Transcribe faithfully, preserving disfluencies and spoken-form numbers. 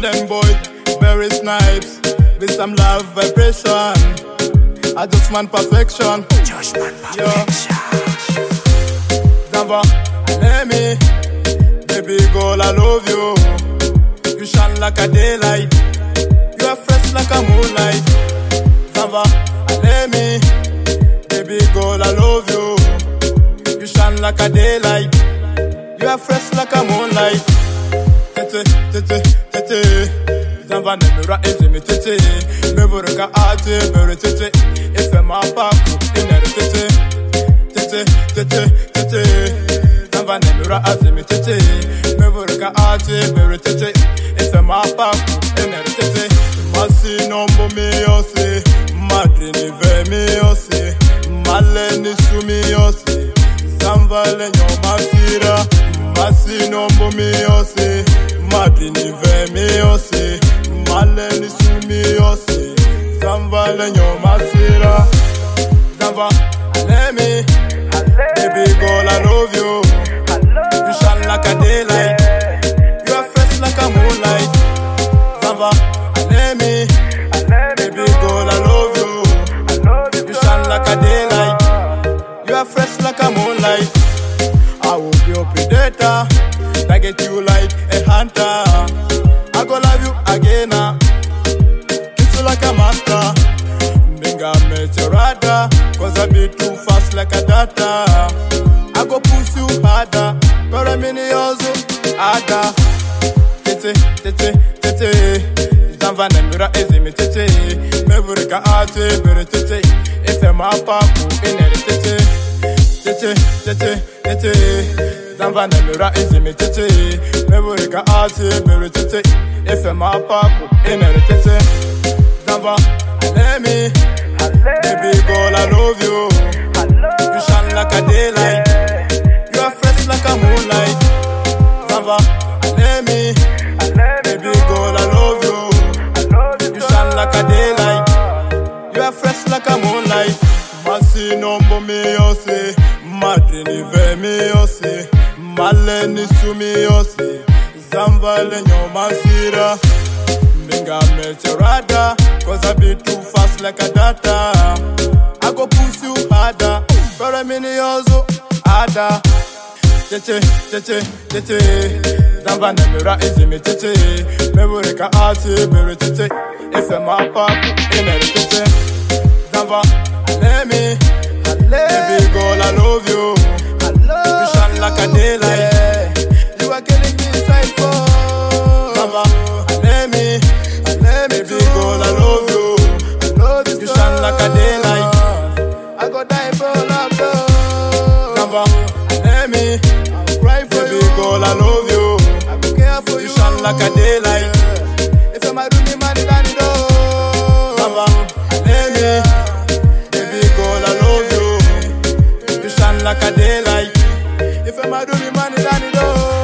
Golden boy, very snipes, with some love vibration. I just want perfection. Just want perfection. Never let me, baby girl, I love you. You shine like a daylight, you are fresh like a moonlight. Never let me, baby girl, I love you. You shine like a daylight, you are fresh like a moonlight. Tete, tete, tete, Zamba nemura ezimi tete. Me voreka ate, bere tete. Ife ma paku, inere tete. Tete, tete, tete, Zamba nemura ezimi tete. Me voreka ate, bere tete. Ife ma paku, inere tete. Masi nombo mi yose, madri ni ve mi yose, male ni su mi yose, Zamba le nyo masira. Masi nombo mi yose, madri ni ve mi yose, male ni su mi yose, Zamba le nyo masira. Zamba, let me, baby girl, I love you. You shine like a daylight, you are fresh like a moonlight. Zamba, let me, baby girl, I love you. You shine like a daylight, you are fresh like a moonlight. I will be your predator, target you like a hunter. I go love you again, uh. Kiss you like a master. Binga meteorada, cause I be too fast like a data. I go push you harder, but I'm in yozo harder. Tete, tete, tete, Zamba nemura ezimi tete. Me vurika ate, bere tete. Ife ma paku, inere tete. Tete, tete, tete, Zamba nemura ezimi tete. Me voreka ate, bere tete. Ife ma paku, inere tete. Zamba, let me, baby girl, I love you. You shine like a daylight, you are fresh like a moonlight. Zamba, let me, baby girl, I love you. You shine like a daylight, you are fresh like a moonlight. Masi nombo mi yose, madri ni ve mi yose, male ni su mi yose, Zamba le nyo masira. Minga meteorada, cause I be too fast like a data. I go push you harder, but I'm in yozo harder. Tete, tete, tete, Zamba nemura ezimi tete. Me voreka ate, bere tete. Ife ma paku, inere tete. Zamba, let me, baby girl, I love you. You shine like a daylight, you are killing me inside for. Zamba, let me, baby girl, I love you. You shine like a daylight, I go die for love. Zamba, let me, baby girl, I love you. I go care for you. You shine like a daylight. If I'm a do me money, then it all. Zamba, let me. Like a daylight, if I'm a do me money, then it all.